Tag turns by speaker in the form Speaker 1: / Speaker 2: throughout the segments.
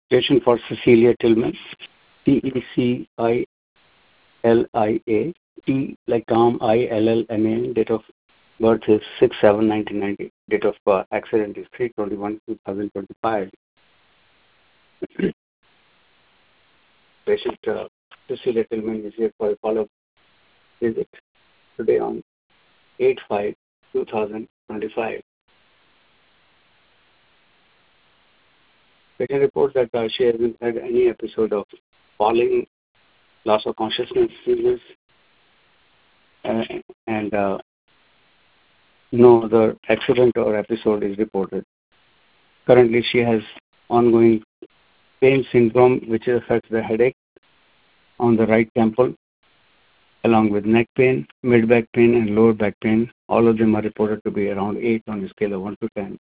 Speaker 1: Patient for Cecilia Tillman, Tecilia, T like Tom, Illma. Date of birth is 6/7/1990. Date of accident is 3/21/2025. Patient Cecilia Tillman is here for a follow-up visit today on 8/5/2025. Patient reports that she hasn't had any episode of falling, loss of consciousness, seizures, and no other accident or episode is reported. Currently, she has ongoing pain syndrome, which affects the headache on the right temple, along with neck pain, mid-back pain, and lower back pain. All of them are reported to be around 8 on the scale of 1 to 10.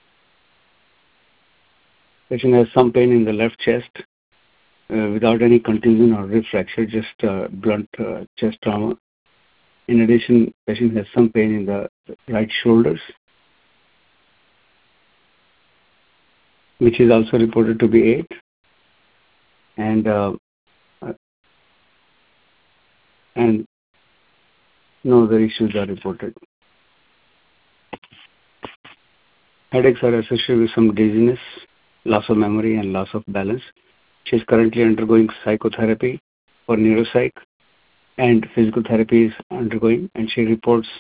Speaker 1: Patient has some pain in the left chest without any contusion or rib fracture, just blunt chest trauma. In addition, patient has some pain in the right shoulders, which is also reported to be 8. And no other issues are reported. Headaches are associated with some dizziness, loss of memory, and loss of balance. She is currently undergoing psychotherapy for neuropsych, and physical therapy is undergoing, and she reports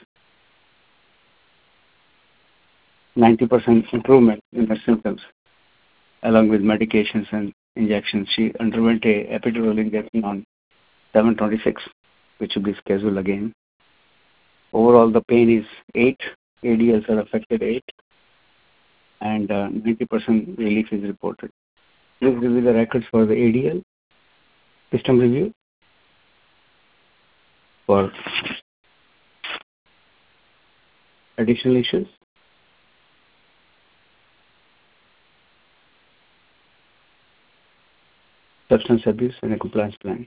Speaker 1: 90% improvement in her symptoms, along with medications and injections. She underwent a epidural injection on 7/26, which will be scheduled again. Overall, the pain is 8. ADLs are affected 8, and 90% relief is reported. Please review the records for the ADL system review for additional issues. Substance abuse and a compliance plan.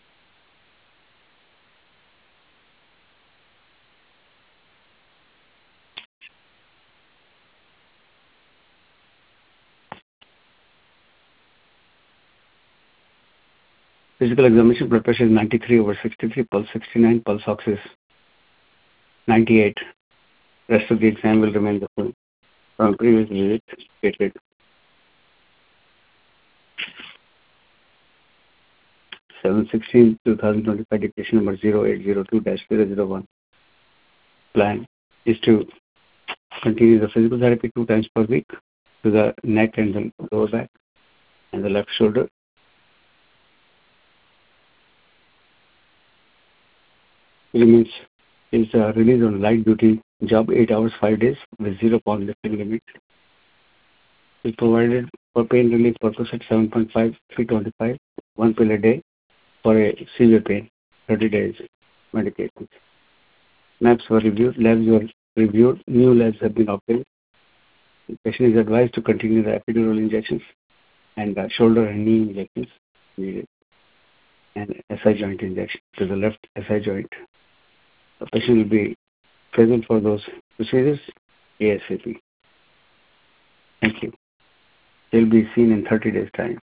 Speaker 1: Physical examination, blood pressure is 93/63, pulse 69, pulse ox is 98. Rest of the exam will remain the same from previous visit stated. 7/16/2025, dictation number 0802-001. Plan is to continue the physical therapy 2 times per week to the neck and the lower back and the left shoulder. Elements is released on light duty job 8 hours 5 days with 0 pound lifting limit. Is provided for pain relief purpose at 7.5/325, 1 pill a day for a severe pain, 30 days medications. Maps were reviewed, labs were reviewed, new labs have been obtained. The patient is advised to continue the epidural injections and shoulder and knee injections needed, and SI joint injection to the left SI joint. The patient will be present for those procedures ASAP. Thank you. They'll be seen in 30 days' time.